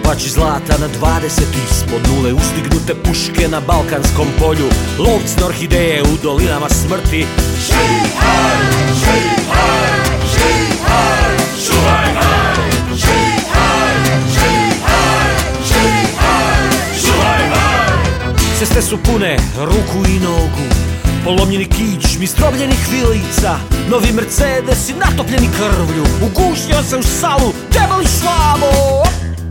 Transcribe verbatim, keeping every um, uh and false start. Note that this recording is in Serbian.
Trubači zlata na dvadeset ispod nule, ustignute puške na Balkanskom polju, lovci na orhideje u dolinama smrti. Šihaj, šihaj, šihaj, šuhaj, haj, šihaj, šihaj, šihaj, šuhaj, haj. Ceste su pune ruku i nogu, polomljeni kičmi, zdrobljenih vilica, novi Mercedesi natopljeni krvlju, ugušnjao se u salu, debeli Švabo.